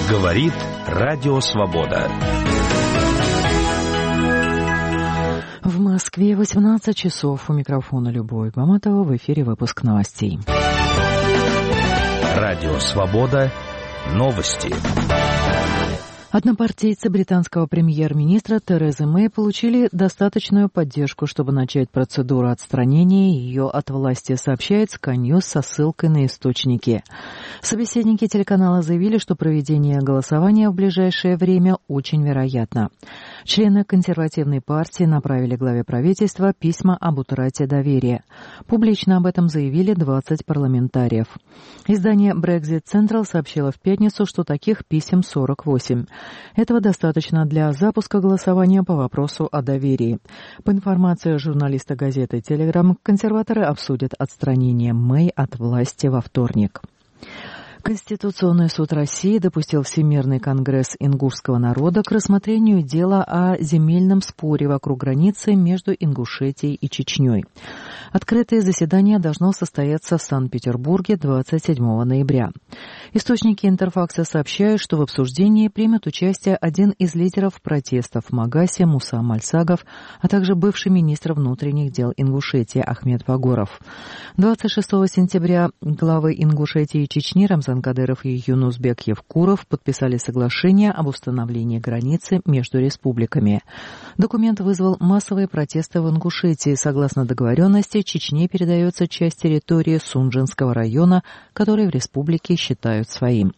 Говорит Радио Свобода. В Москве 18 часов. У микрофона Любовь Маматова. В эфире выпуск новостей. Радио Свобода. Новости. Однопартийцы британского премьер-министра Терезы Мэй получили достаточную поддержку, чтобы начать процедуру отстранения ее от власти, сообщает Sky News со ссылкой на источники. Собеседники телеканала заявили, что проведение голосования в ближайшее время очень вероятно. Члены консервативной партии направили главе правительства письма об утрате доверия. Публично об этом заявили 20 парламентариев. Издание Brexit Central сообщило в пятницу, что таких писем 48. Этого достаточно для запуска голосования по вопросу о доверии. По информации журналиста газеты «Телеграм», консерваторы обсудят отстранение Мэй от власти во вторник. Конституционный суд России допустил Всемирный конгресс ингушского народа к рассмотрению дела о земельном споре вокруг границы между Ингушетией и Чечней. Открытое заседание должно состояться в Санкт-Петербурге 27 ноября. Источники Интерфакса сообщают, что в обсуждении примет участие один из лидеров протестов в Магасе Муса Мальсагов, а также бывший министр внутренних дел Ингушетии Ахмед Багоров. 26 сентября главы Ингушетии и Чечни Рамзан Кадыров и Юнусбек Евкуров подписали соглашение об установлении границы между республиками. Документ вызвал массовые протесты в Ингушетии. Согласно договоренности, Чечне передается часть территории Сунжинского района, который в республике считают своим.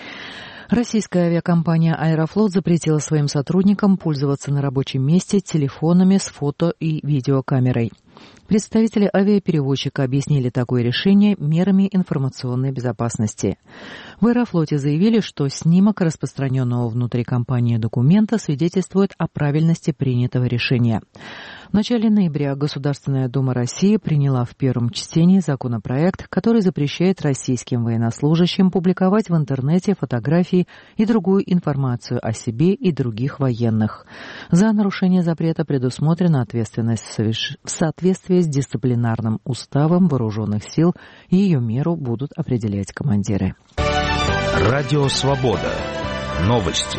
Российская авиакомпания «Аэрофлот» запретила своим сотрудникам пользоваться на рабочем месте телефонами с фото- и видеокамерой. Представители авиаперевозчика объяснили такое решение мерами информационной безопасности. В «Аэрофлоте» заявили, что снимок распространенного внутри компании документа свидетельствует о правильности принятого решения. В начале ноября Государственная Дума России приняла в первом чтении законопроект, который запрещает российским военнослужащим публиковать в интернете фотографии и другую информацию о себе и других военных. За нарушение запрета предусмотрена ответственность в соответствии с дисциплинарным уставом вооруженных сил, и ее меру будут определять командиры. Радио Свобода. Новости.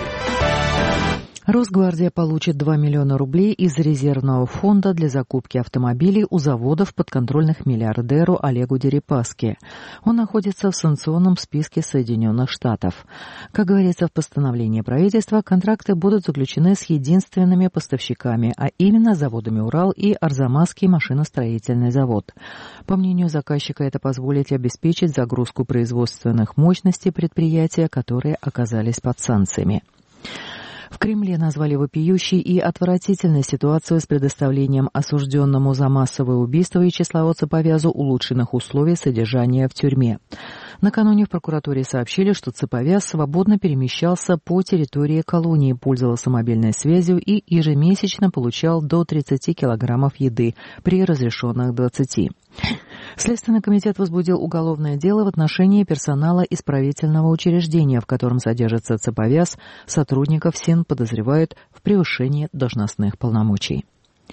Росгвардия получит 2 миллиона рублей из резервного фонда для закупки автомобилей у заводов, подконтрольных миллиардеру Олегу Дерипаске. Он находится в санкционном списке Соединенных Штатов. Как говорится в постановлении правительства, контракты будут заключены с единственными поставщиками, а именно заводами «Урал» и Арзамасский машиностроительный завод. По мнению заказчика, это позволит обеспечить загрузку производственных мощностей предприятия, которые оказались под санкциями. В Кремле назвали вопиющей и отвратительной ситуацию с предоставлением осужденному за массовое убийство Вячеславу Цеповязу улучшенных условий содержания в тюрьме. Накануне в прокуратуре сообщили, что Цеповяз свободно перемещался по территории колонии, пользовался мобильной связью и ежемесячно получал до 30 килограммов еды при разрешенных 20. Следственный комитет возбудил уголовное дело в отношении персонала исправительного учреждения, в котором содержится Цеповяз. Сотрудников СИН подозревают в превышении должностных полномочий.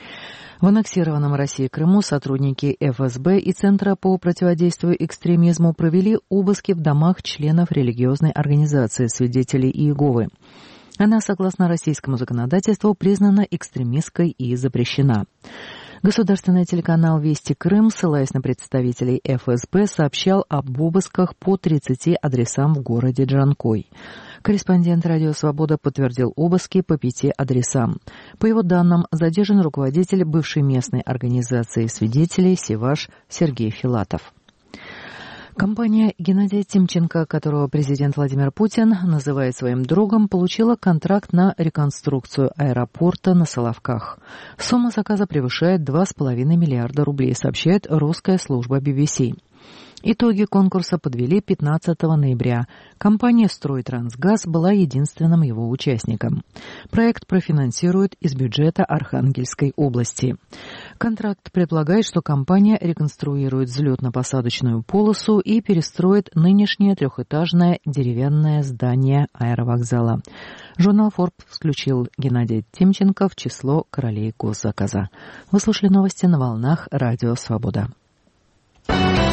В аннексированном России Крыму сотрудники ФСБ и Центра по противодействию экстремизму провели обыски в домах членов религиозной организации «Свидетелей Иеговы». Она, согласно российскому законодательству, признана экстремистской и запрещена. Государственный телеканал «Вести Крым», ссылаясь на представителей ФСБ, сообщал об обысках по 30 адресам в городе Джанкой. Корреспондент «Радио Свобода» подтвердил обыски по 5 адресам. По его данным, задержан руководитель бывшей местной организации свидетелей «Севаш» Сергей Филатов. Компания Геннадия Тимченко, которого президент Владимир Путин называет своим другом, получила контракт на реконструкцию аэропорта на Соловках. Сумма заказа превышает 2,5 миллиарда рублей, сообщает русская служба BBC. Итоги конкурса подвели 15 ноября. Компания «Стройтрансгаз» была единственным его участником. Проект профинансирует из бюджета Архангельской области. Контракт предполагает, что компания реконструирует взлетно-посадочную полосу и перестроит нынешнее трехэтажное деревянное здание аэровокзала. Журнал Forbes включил Геннадия Тимченко в число королей госзаказа. Вы слушали новости на волнах Радио Свобода.